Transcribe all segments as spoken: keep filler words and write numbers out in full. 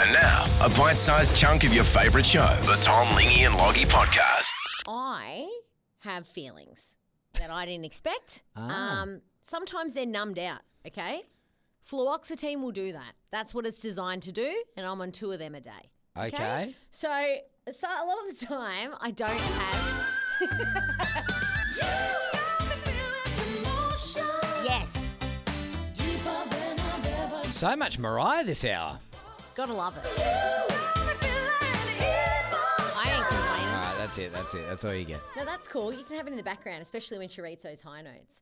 And now, a bite-sized chunk of your favourite show, the Tom, Lingy and Loggy podcast. I have feelings that I didn't expect. Ah. Um, sometimes they're numbed out, okay? Fluoxetine will do that. That's what it's designed to do, and I'm on two of them a day. Okay. So, so a lot of the time, I don't have... Yes. So much Mariah this hour. Gotta love it. I ain't complaining. All right, that's it. That's it. That's all you get. No, that's cool. You can have it in the background, especially when she reads those high notes.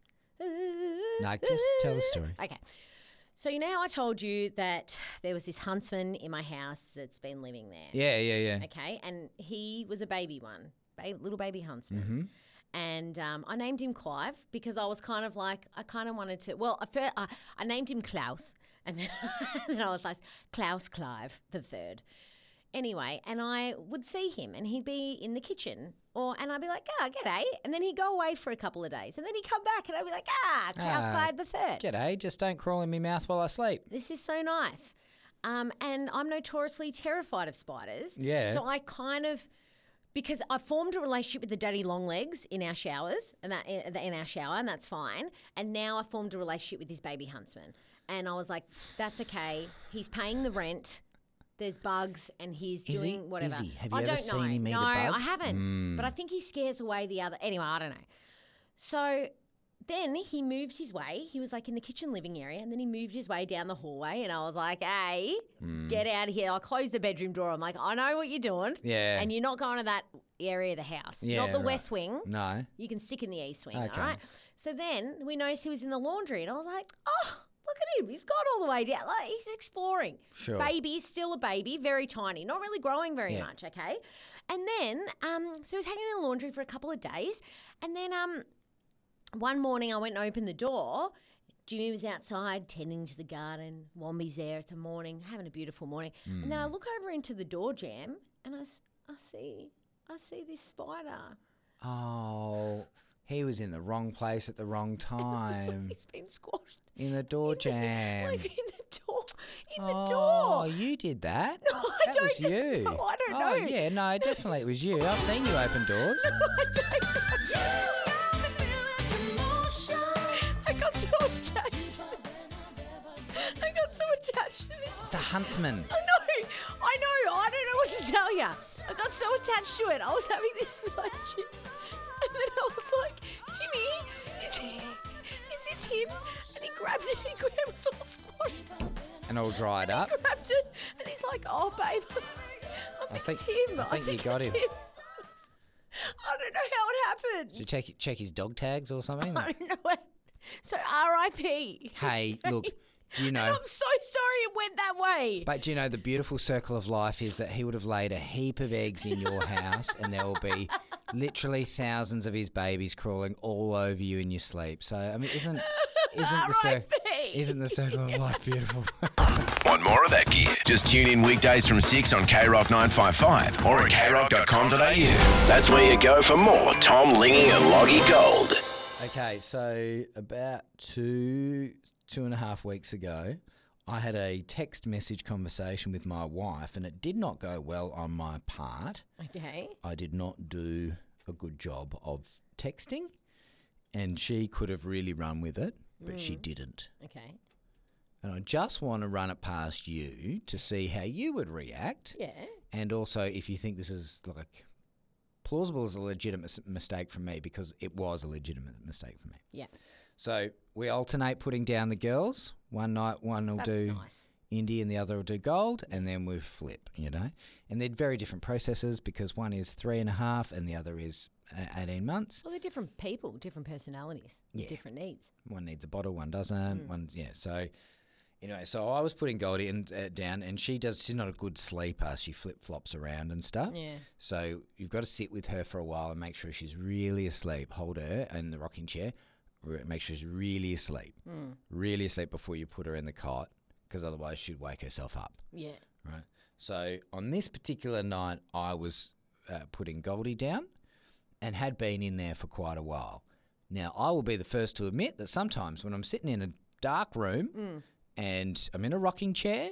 No, just tell the story. Okay. So you know how I told you that there was this huntsman in my house that's been living there? Yeah, yeah, yeah. Okay, and he was a baby one, ba- little baby huntsman. Mm-hmm. And um, I named him Clive because I was kind of like, I kind of wanted to, well, I, first, I, I named him Klaus. And then, and then I was like, Klaus Clive the third. Anyway, and I would see him and he'd be in the kitchen or and I'd be like, ah, g'day. And then he'd go away for a couple of days. And then he'd come back and I'd be like, ah, Klaus Ah, Clive the third. G'day, just don't crawl in my mouth while I sleep. This is so nice. Um, and I'm notoriously terrified of spiders. Yeah. So I kind of, because I formed a relationship with the daddy long legs in our showers and that in our shower, and that's fine. And now I formed a relationship with this baby huntsman. And I was like, that's okay. He's paying the rent. There's bugs and he's Is doing he? whatever. Is he? Have you I ever don't seen know. him eat a no, bug? I haven't. Mm. But I think he scares away the other. Anyway, I don't know. So then he moved his way. He was like in the kitchen living area and then he moved his way down the hallway and I was like, hey, Mm. get out of here. I closed the bedroom door. I'm like, I know what you're doing. Yeah. And you're not going to that area of the house. Yeah, not the right. west wing. No. You can stick in the east wing, Okay. all right? So then we noticed he was in the laundry and I was like, oh, look at him. He's gone all the way down. Like, he's exploring. Sure. Baby, still a baby, very tiny, not really growing very Yeah. much, okay? And then, um, so he was hanging in the laundry for a couple of days. And then um, one morning I went and opened the door. Jimmy was outside tending to the garden. Wombi's there. It's a morning, having a beautiful morning. And then I look over into the door jamb and I, s- I see, I see this spider. Oh, he was in the wrong place at the wrong time. He's been squashed. In the door jam. Like in the door. In the Oh, door. you did that? No, I that don't was you. know. I don't oh, know. yeah, no, definitely it was you. I've seen you open doors. I got so attached. I got so attached to this. It's a huntsman. I know. I know. I don't know what to tell you. I got so attached to it. I was having this relationship. And then I was like, Jimmy, is, he, is this him? And he grabbed it and he grabbed it. It was all squashed. And all dried up. He grabbed it and he's like, oh, babe, I think, think- it's him. I think you got it's him. I don't know how it happened. Did you check, check his dog tags or something? I don't know. So R I P. Hey, look, do you And know... I'm so sorry it went that way. But do you know the beautiful circle of life is that he would have laid a heap of eggs in your house and there will be literally thousands of his babies crawling all over you in your sleep. So, I mean, isn't isn't the, cir- R I P. isn't the circle of life beautiful? Want more of that gear? Just tune in weekdays from six on K Rock nine five five or at k rock dot com dot a u. That's where you go for more Tom, Lingy and Loggy Gold. Okay, so about two, two and a half weeks ago, I had a text message conversation with my wife and it did not go well on my part. Okay. I did not do a good job of texting and she could have really run with it, but she didn't. Okay. And I just want to run it past you to see how you would react Yeah. and also if you think this is like plausible as a legitimate mis- mistake from me because it was a legitimate mistake for me. Yeah. So we alternate putting down the girls. One night one will That's do nice. indie and the other will do gold and then we flip, you know. And they're very different processes because one is three and a half and the other is uh, eighteen months. Well, they're different people, different personalities, Yeah. different needs. One needs a bottle, one doesn't. One, yeah. So anyway, so I was putting Goldie in, uh, down and she does, she's not a good sleeper. She flip-flops around and stuff. Yeah. So you've got to sit with her for a while and make sure she's really asleep. Hold her in the rocking chair. re- Make sure she's really asleep. Mm. Really asleep before you put her in the cot because otherwise she'd wake herself up. Yeah. Right. So on this particular night, I was uh, putting Goldie down and had been in there for quite a while. Now, I will be the first to admit that sometimes when I'm sitting in a dark room Mm. and I'm in a rocking chair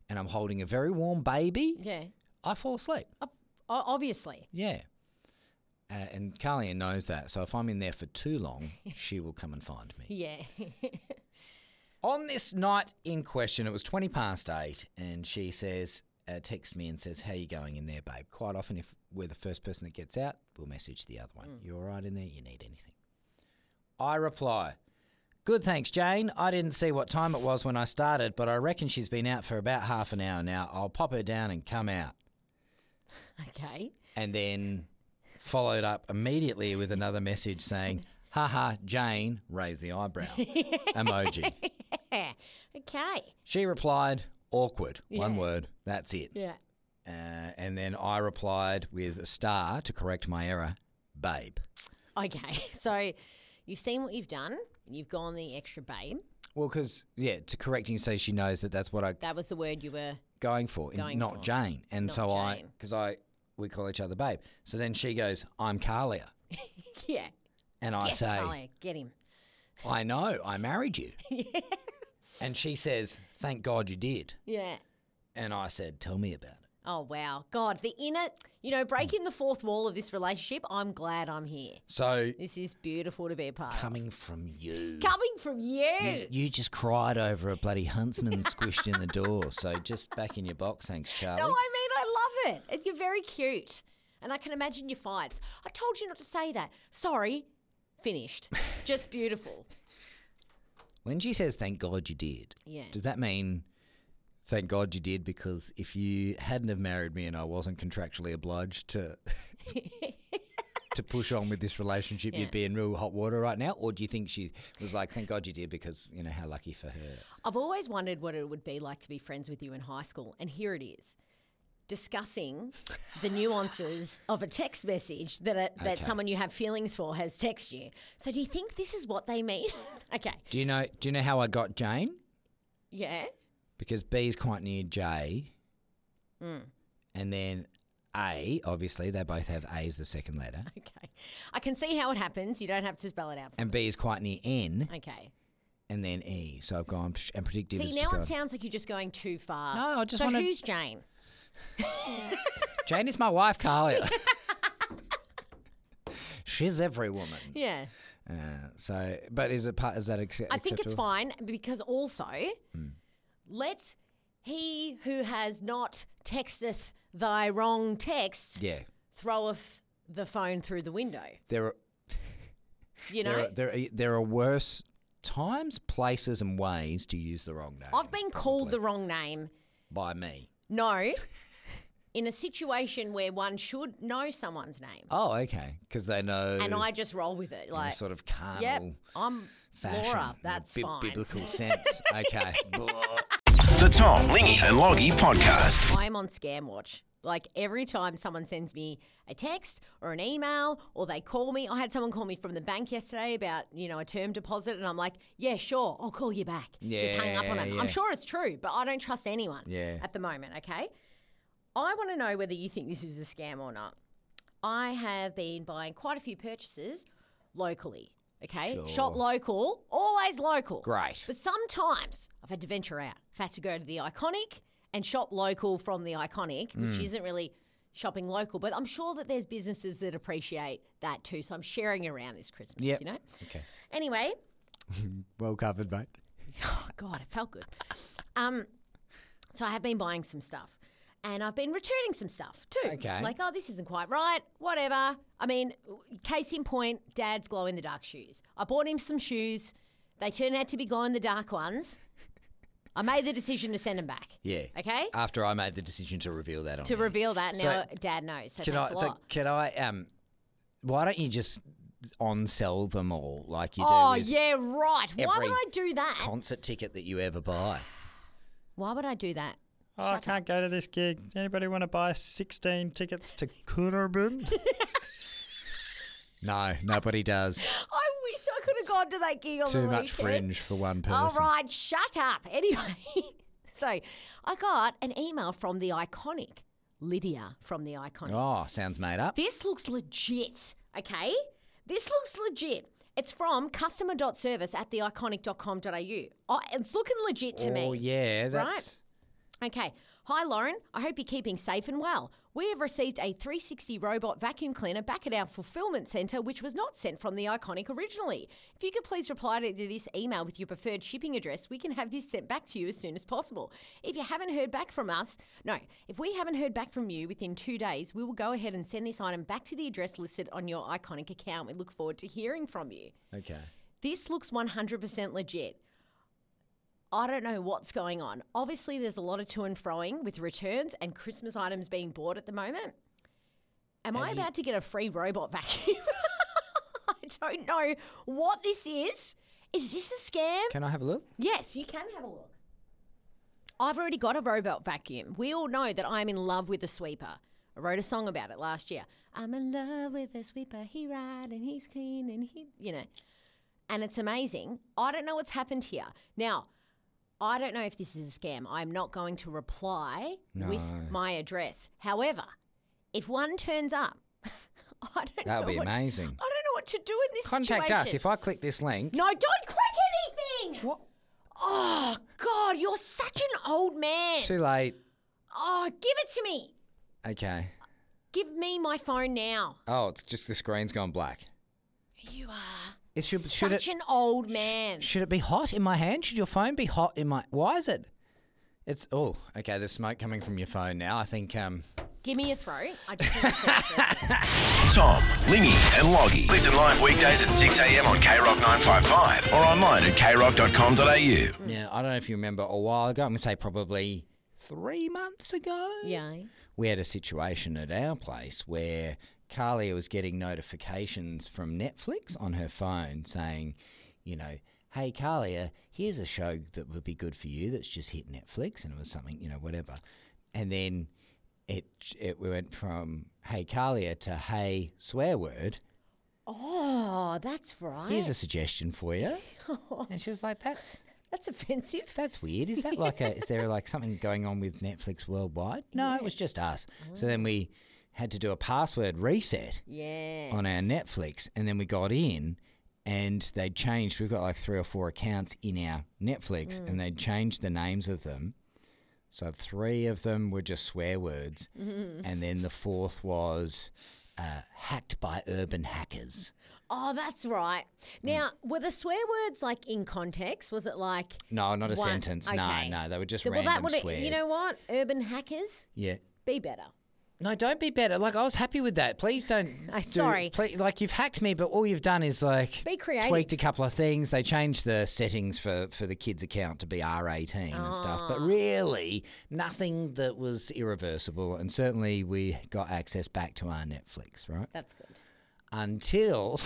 and I'm holding a very warm baby, Yeah. I fall asleep. O- obviously. Yeah. Uh, and Carlian knows that. So if I'm in there for too long, she will come and find me. Yeah. On this night in question, it was twenty past eight, and she says, uh, texts me and says, how you going in there, babe? Quite often, if we're the first person that gets out, we'll message the other one. Mm. You all right in there? You need anything? I reply, good, thanks, Jane. I didn't see what time it was when I started, but I reckon she's been out for about half an hour now. I'll pop her down and come out. Okay. And then followed up immediately with another message saying, haha, Jane, raise the eyebrow emoji. Yeah. Okay. She replied, awkward, one Yeah. word, that's it. Yeah. Uh, and then I replied with a star to correct my error, babe. Okay. So you've seen what you've done and you've gone the extra babe. Well, because, yeah, to correct you so she knows that that's what I'm That was the word you were. going for, and Going not for. Jane. And Not so I, Jane. because I, we call each other babe. So then she goes, I'm Carlia. Yeah. And I Yes, say, Carlia, get him. I know, I married you. And she says, thank God you did. Yeah. And I said, tell me about it. Oh, wow. God, the inner, you know, breaking the fourth wall of this relationship, I'm glad I'm here. So This is beautiful to be a part of. coming from you. Coming from you. You, you just cried over a bloody huntsman squished in the door. So just back in your box, thanks, Charlie. No, I mean, I love it. And you're very cute. And I can imagine your fights. I told you not to say that. Sorry. Finished. Just beautiful. When she says, thank God you did, Yeah. does that mean thank God you did because if you hadn't have married me and I wasn't contractually obliged to to push on with this relationship, Yeah. you'd be in real hot water right now? Or do you think she was like, thank God you did because, you know, how lucky for her? I've always wondered what it would be like to be friends with you in high school. And here it is. Discussing the nuances of a text message that a, that Okay. someone you have feelings for has texted you. So do you think this is what they mean? Okay. Do you know do you know how I got Jane? Yeah. Because B is quite near J. Mm. And then A, obviously, they both have A as the second letter. Okay. I can see how it happens. You don't have to spell it out for And me. B is quite near N. Okay. And then E. So I've gone psh, and predictive. See, is now to it go- sounds like you're just going too far. No, I just so wanted- who's Jane? Jane is my wife, Carlia. She's every woman. Yeah. Uh, so, but is it part? Is that acce- I think it's acceptable? fine because also let he who has not texteth thy wrong text Yeah, throweth the phone through the window. there are You know? there are, there are, there are worse times, places, and ways to use the wrong name. I've been called the wrong name. by me. No. In a situation where one should know someone's name. Oh, okay, because they know. And I just roll with it. in a Like, sort of carnal yep, I'm fashion, Laura. in a That's bi- fine. biblical sense. Okay. The Tom, Lingy and Loggy Podcast. I'm on Scam Watch. Like every time someone sends me a text or an email or they call me, I had someone call me from the bank yesterday about, you know, a term deposit and I'm like, yeah, sure, I'll call you back. Just hang up on it. Yeah, I'm yeah. sure it's true, but I don't trust anyone Yeah. at the moment, okay? I want to know whether you think this is a scam or not. I have been buying quite a few purchases locally, okay? Sure. Shop local, always local. Great. But sometimes I've had to venture out. I've had to go to the Iconic and shop local from the Iconic, Mm. which isn't really shopping local, but I'm sure that there's businesses that appreciate that too. So I'm sharing around this Christmas, Yep. you know? Okay. Anyway, Well covered, mate. oh God, it felt good. Um, so I have been buying some stuff. And I've been returning some stuff too. Okay. Like, oh, this isn't quite right, whatever. I mean, case in point, Dad's glow-in-the-dark shoes. I bought him some shoes. They turned out to be glow-in-the-dark ones. I made the decision to send them back. Yeah. Okay? After I made the decision to reveal that on To air. reveal that, So, now Dad knows. So Can thanks I? a So lot. can I? Um, why don't you just on sell them all like you Oh, do with yeah, right. Why every would I do that? concert ticket that you ever buy? Why would I do that? Oh, I can't go to this gig. Anybody want to buy sixteen tickets to Kurabin? No, nobody does. I wish I could have gone to that gig on the Too weekend. much fringe for one person. All right, shut up. Anyway, so I got an email from the Iconic, Lydia from the Iconic. Oh, sounds made up. This looks legit, okay? This looks legit. It's from customer.service at the iconic dot com dot a u. Oh, it's looking legit to me. Oh, yeah, that's Okay. Hi, Lauren. I hope you're keeping safe and well. We have received a three sixty robot vacuum cleaner back at our fulfillment centre, which was not sent from the Iconic originally. If you could please reply to this email with your preferred shipping address, we can have this sent back to you as soon as possible. If you haven't heard back from us, no, if we haven't heard back from you within two days, we will go ahead and send this item back to the address listed on your Iconic account. We look forward to hearing from you. Okay. This looks one hundred percent legit. I don't know what's going on. Obviously, there's a lot of to and froing with returns and Christmas items being bought at the moment. Am Have I you- about to get a free robot vacuum? I don't know what this is. Is this a scam? Can I have a look? Yes, you can have a look. I've already got a robot vacuum. We all know that I'm in love with a sweeper. I wrote a song about it last year. I'm in love with a sweeper. He right and he's clean and he, you know. And it's amazing. I don't know what's happened here. Now, I don't know if this is a scam. I'm not going to reply No. with my address. However, if one turns up, I don't That know would be what, amazing. I don't know what to do in this Contact situation. us. If I click this link. No, don't click anything. What? Oh, God, you're such an old man. Too late. Oh, give it to me. Okay. Give me my phone now. Oh, it's just the screen's gone black. You are It should, should such it an old man. should it be hot in my hand? Should your phone be hot in my? Why is it? It's oh okay. There's smoke coming from your phone now. I think um. Give me your throat. I just want to see it. Tom, Lingy and Loggy. Listen live weekdays at six a.m. on K Rock nine fifty-five or online at k rock dot com dot a u. Yeah, I don't know if you remember a while ago. I'm gonna say probably three months ago. Yeah. We had a situation at our place where Carlia was getting notifications from Netflix on her phone saying, you know, hey, Carlia, here's a show that would be good for you that's just hit Netflix, and it was something, you know, whatever. And then it it went from, hey, Carlia, to hey, swear word. Oh, that's right. Here's a suggestion for you. And she was like, that's That's offensive. that's weird. Is that like a, is there like something going on with Netflix worldwide? No, it was just us. So then we had to do a password reset Yeah. on our Netflix, and then we got in and they'd changed. We've got like three or four accounts in our Netflix, and they'd changed the names of them. So three of them were just swear words, and then the fourth was uh, hacked by urban hackers. Oh, that's right. Now, were the swear words like in context? Was it like No, not a one- sentence. Okay. No, no, they were just well, random that would swears. you know what? Urban hackers, Yeah. be better. No, don't be better. Like, I was happy with that. Please don't. I'm do- sorry. Please, like, you've hacked me, but all you've done is, like, Be creative. tweaked a couple of things. They changed the settings for, for the kids' account to be R eighteen and stuff. But really, nothing that was irreversible. And certainly we got access back to our Netflix, right? That's good. Until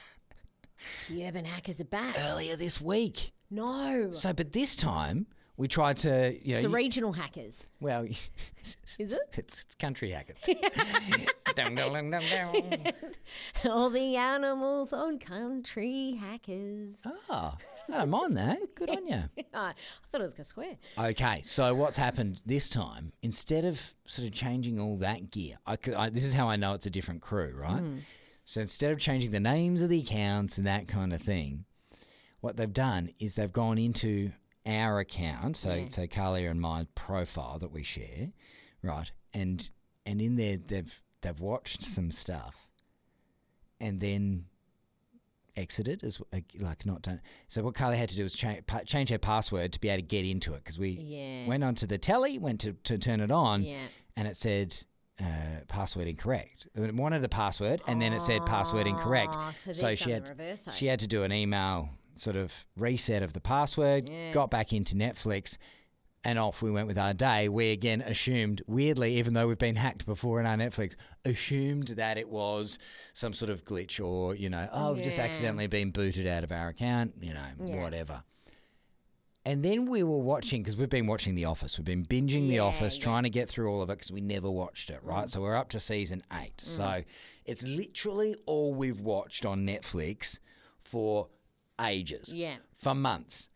The urban hackers are back. earlier this week. No. So, but this time we tried to, you know. It's the you- regional hackers. Well, Is it? It's, it's country hackers. Dum, dum, dum, dum, dum. All the animals on country hackers. Oh, I don't mind that. Good on you. I thought it was going to swear. Okay, so what's happened this time? Instead of sort of changing all that gear, I, could- I, this is how I know it's a different crew, right? So instead of changing the names of the accounts and that kind of thing, what they've done is they've gone into our account, so Yeah. so Carlia and my profile that we share, right? And and in there they've they've watched some stuff, and then exited as like not done. So what Carlia had to do was change pa- change her password to be able to get into it, because we Yeah. went onto the telly, went to, to turn it on, Yeah. and it said uh, password incorrect. It wanted the password, and then it said password incorrect. Oh, so they've so done she had the reverse, she had to do an email sort of reset of the password. Yeah. Got back into Netflix. And off we went with our day. We again assumed, weirdly, even though we've been hacked before in our Netflix, assumed that it was some sort of glitch or, you know, oh, we've just Yeah. accidentally been booted out of our account, you know, Yeah. whatever. And then we were watching, because we've been watching The Office. We've been binging The Yeah, Office, yeah. trying to get through all of it because we never watched it, right? So we're up to season eight. So it's literally all we've watched on Netflix for ages, Yeah. for months.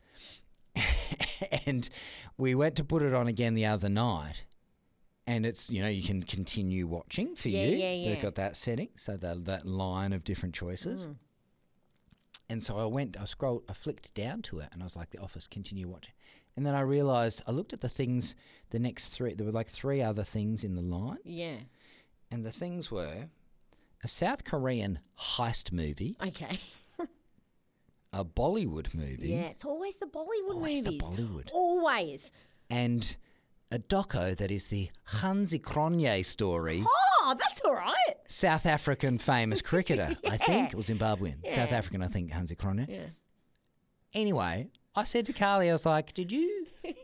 And we went to put it on again the other night, and it's, you know, you can continue watching for Yeah, you. yeah, yeah. They've got that setting, so that, that line of different choices. Mm. And so I went, I scrolled, I flicked down to it, and I was like, The Office, continue watching. And then I realised, I looked at the things, the next three, there were like three other things in the line. Yeah. And the things were a South Korean heist movie, Okay. a Bollywood movie, Yeah, it's always the Bollywood Always the movies. Bollywood. Always. and a doco that is the Hansi Cronje story. Oh, that's all right. South African famous cricketer, I think, or Zimbabwean. Yeah. South African, I think, Hansi Cronje. Yeah. Anyway, I said to Carly, I was like, did you...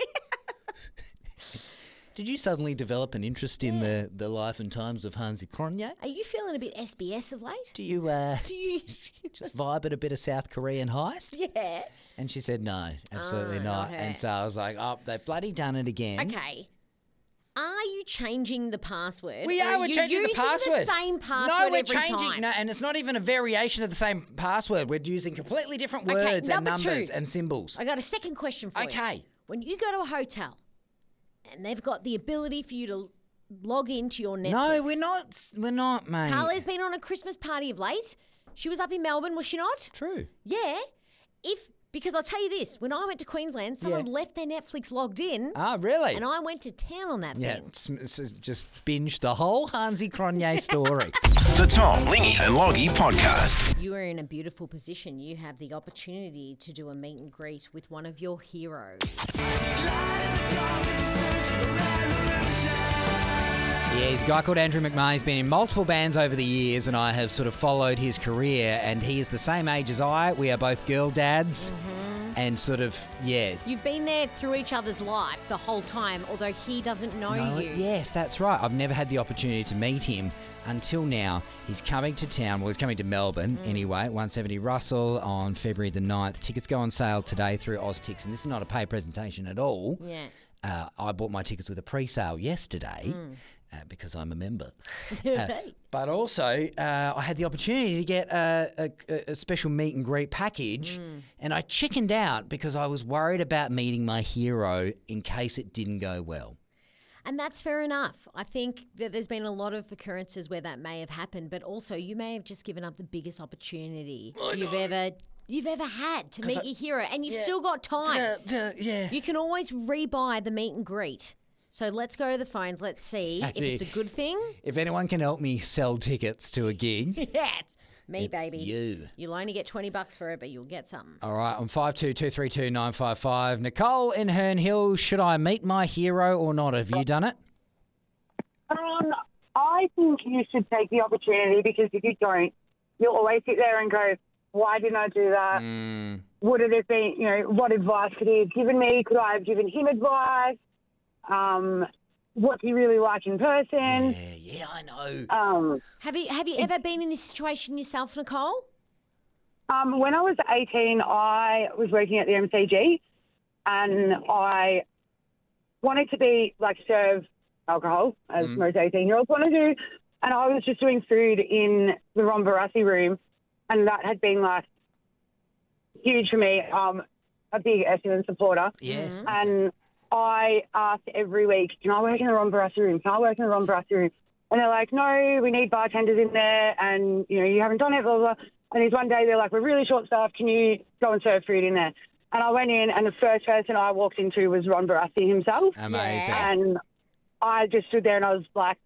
Did you suddenly develop an interest in the, the life and times of Hansi Cronje? Are you feeling a bit S B S of late? Do you uh, Do you? just vibe at a bit of South Korean heist? Yeah. And she said, no, absolutely Ah, not. not her. And so I was like, oh, they've bloody done it again. Okay. Are you changing the password? We or are. We're you changing the using password. the same password No, we're every changing. time? No, and it's not even a variation of the same password. We're using completely different Okay, words and number numbers two. and symbols. I got a second question for you. Okay. When you go to a hotel and they've got the ability for you to log into your Netflix. No, we're not. We're not, mate. Carly's been on a Christmas party of late. She was up in Melbourne, was she not? True. Yeah. If because I'll tell you this, when I went to Queensland, someone Yeah. left their Netflix logged in, Ah, really? and I went to town on that yeah, thing. s- s- just binge the whole Hansi Cronje story. The Tom, Lingy and Loggy Podcast. You are in a beautiful position. You have the opportunity to do a meet and greet with one of your heroes. Yeah, he's a guy called Andrew McMahon. He's been in multiple bands over the years, and I have sort of followed his career. And he is the same age as I. We are both girl dads, and sort of yeah. You've been there through each other's life the whole time, although he doesn't know No, you. yes, that's right. I've never had the opportunity to meet him until now. He's coming to town. Well, he's coming to Melbourne anyway. one seventy Russell on February the ninth. Tickets go on sale today through OzTix, and this is not a paid presentation at all. Yeah. Uh, I bought my tickets with a pre-sale yesterday uh, because I'm a member. Uh, Hey. but also, uh, I had the opportunity to get a, a, a special meet and greet package, and I chickened out because I was worried about meeting my hero in case it didn't go well. And that's fair enough. I think that there's been a lot of occurrences where that may have happened, but also you may have just given up the biggest opportunity you've ever you've ever had to meet I- your hero, and you've still got time. Yeah, yeah. You can always rebuy the meet and greet. So let's go to the phones. Let's see Actually, if it's a good thing. If anyone can help me sell tickets to a gig, Yeah, it's me, it's baby. you. You'll only get twenty bucks for it, but you'll get something. All right, on five two two three two nine five five. Nicole in Herne Hill, should I meet my hero or not? Have you done it? Um, I think you should take the opportunity because if you don't, you'll always sit there and go, why didn't I do that? Mm. Would it have been, you know, what advice could he have given me? Could I have given him advice? Um, what's he really like in person? Yeah, yeah, I know. Um, Have you have you ever been in this situation yourself, Nicole? um, when I was eighteen, I was working at the M C G and I wanted to be, like, serve alcohol, as Mm. most eighteen-year-olds want to do. And I was just doing food in the Ron Barassi room, and that had been, like, huge for me. Um, a big Essendon supporter. Yes. And I asked every week, can I work in the Ron Barassi room? Can I work in the Ron Barassi room? And they're like, no, we need bartenders in there, and, you know, you haven't done it, blah, blah, blah. And there's one day they're like, we're really short-staffed, can you go and serve food in there? And I went in, and the first person I walked into was Ron Barassi himself. Amazing. And I just stood there and I was like,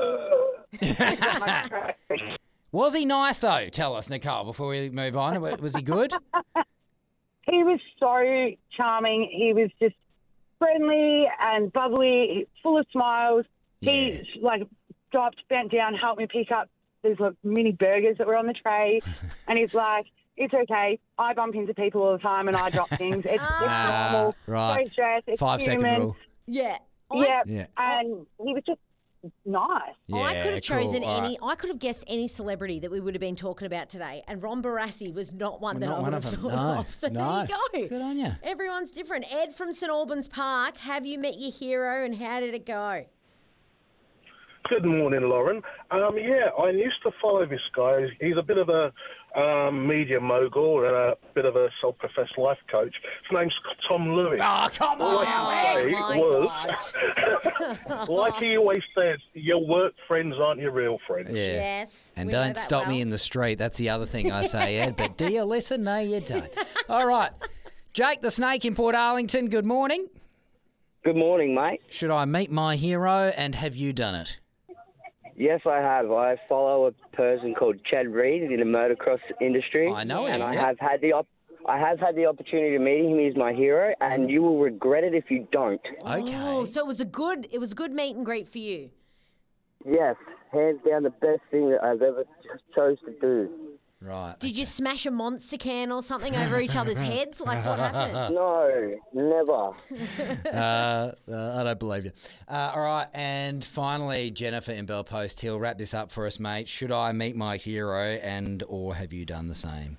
Was he nice, though? Tell us, Nicole, before we move on. W- Was he good? he was so charming. He was just friendly and bubbly, full of smiles. He, like, stopped, bent down, helped me pick up these like, mini burgers that were on the tray. And he's like, it's okay. I bump into people all the time and I drop things. It's, it's Ah, normal. right. Don't stress. It's Five-second human. rule. Yeah. I, Yeah. Yeah. And he was just nice. Yeah, I could have chosen cool. All any. right. I could have guessed any celebrity that we would have been talking about today, and Ron Barassi was not one that Not I one would of have them. thought No, of. So no. there you go. Good on you. Everyone's different. Ed from St Albans Park, have you met your hero, and how did it go? Good morning, Lauren. Um, yeah, I used to follow this guy. He's a bit of a um, media mogul and a bit of a self-professed life coach. His name's Tom Lewis. Oh, come All I on. can Oh say my was, God. like he always says, your work friends aren't your real friends. Yeah. Yes. And we know don't that stop me well. in the street. That's the other thing I say, Ed. But do you listen? No, you don't. All right. Jake the Snake in Port Arlington, good morning. Good morning, mate. Should I meet my hero, and have you done it? Yes, I have. I follow a person called Chad Reed in the motocross industry. I know him, And I yeah. have had the op- I have had the opportunity to meet him. He's my hero, and you will regret it if you don't. Okay. Oh, so it was a good it was a good meet and greet for you. Yes, hands down the best thing that I've ever chose to do. Right. Did you smash a monster can or something over each other's heads? Like, what happened? No, never. Uh, uh, I don't believe you. Uh, all right, and finally, Jennifer in Bell Post Hill, wrap this up for us, mate. Should I meet my hero, and or have you done the same?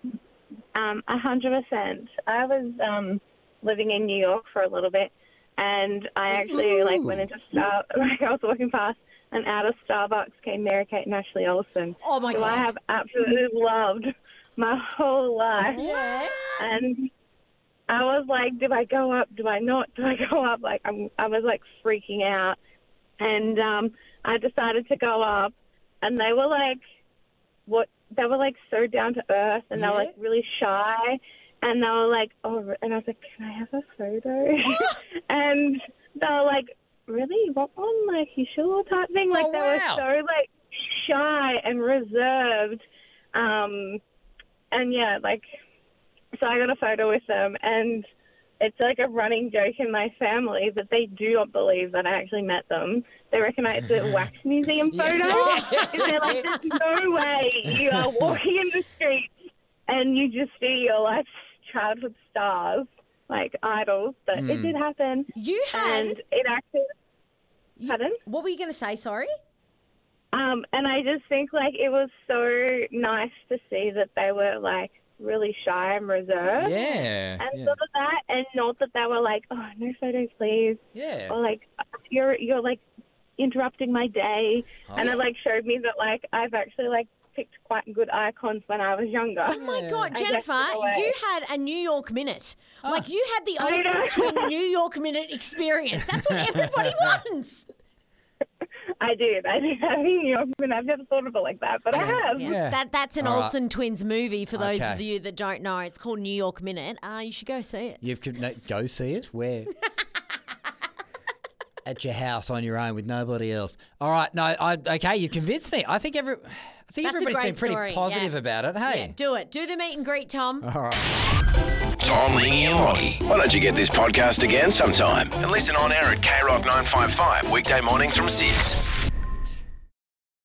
Um, a hundred percent. I was um, living in New York for a little bit, and I actually like went into Star. Like I was walking past, and out of Starbucks came Mary Kate and Ashley Olsen. Oh my who God. I have absolutely loved my whole life. Yeah. And I was like, do I go up? Do I not? Do I go up? Like I'm, I was like freaking out, and um, I decided to go up, and they were like, what? They were like so down to earth, and they were like really shy, and they were like, oh, and I was like, can I have a photo? And they were like, really? You want one? Like, you sure? Type thing. Like Oh, they wow. were so like shy and reserved, um, and yeah, like, so I got a photo with them, and it's like a running joke in my family that they do not believe that I actually met them. They reckon it's a wax museum photo. Because they're like, there's no way you are walking in the streets and you just see your like childhood stars, like idols. But it did happen. You had. And it actually, you- pardon? What were you going to say? Sorry. Um, and I just think like it was so nice to see that they were like really shy and reserved. Yeah. And yeah. sort of that, and not that they were like, oh, no photos, please. Yeah. Or like, you're you're like interrupting my day. Oh, and yeah. it like showed me that like I've actually like picked quite good icons when I was younger. Oh my God, I guess Jennifer, in a way. you had a New York minute. Like you had the I know. Olsen Twin New York minute experience. That's what everybody wants. I did. I did have New York, and I've never thought of it like that, but I have. Yeah. Yeah. That that's an All right. Olsen Twins movie for those Okay. of you that don't know. It's called New York Minute. Uh, you should go see it. You've could no, go see it where? At your house on your own with nobody else. All right, no, I okay. You convinced me. I think every, I think That's a everybody's great been pretty story, positive yeah. about it. Hey. Yeah, do it. Do the meet and greet, Tom. All right. Tom, Lingy and Lockie. Why don't you get this podcast again sometime and listen on air at K Rock nine five five weekday mornings from six.